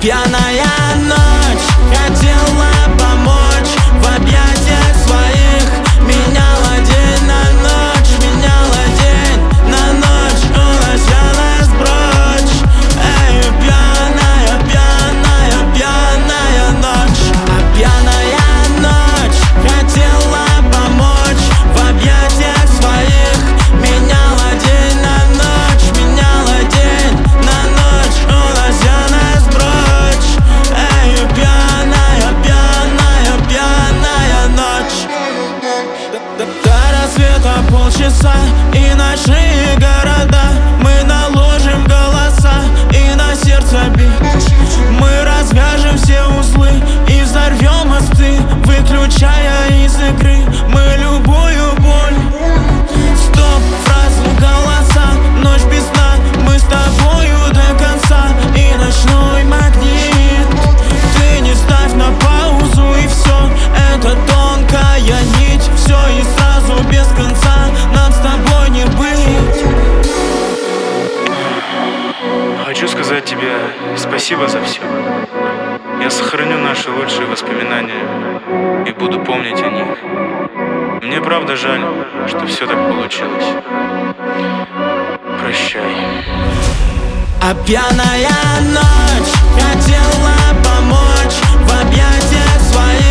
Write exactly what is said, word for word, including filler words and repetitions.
пьяная ночь хотела помочь в объятиях своих. Меняла день на ночь, меняла день на ночь, унося нас прочь. Эй, пьяная, пьяная, пьяная ночь. А пьяная ночь хотела помочь в объятиях своих. Меняла день на ночь, меняла день на ночь, унося нас прочь. Эй, пьяная, пьяная, пьяная ночь. До рассвета полчаса и ночные города. Мы наложим голоса и на сердце бит. Мы развяжем все узлы и взорвем мосты, выключая из игры мы любую боль. Стоп, фразы, голоса, ночь без сна. Мы с тобою до конца и ночной магнит. Ты не ставь на паузу и все, это тонкая нить. Все и сразу без конца, нам с тобой не быть. Хочу сказать тебе спасибо за все. Я сохраню наши лучшие воспоминания и буду помнить о них. Мне правда жаль, что все так получилось. Прощай. А пьяная ночь хотела помочь в объятиях своих.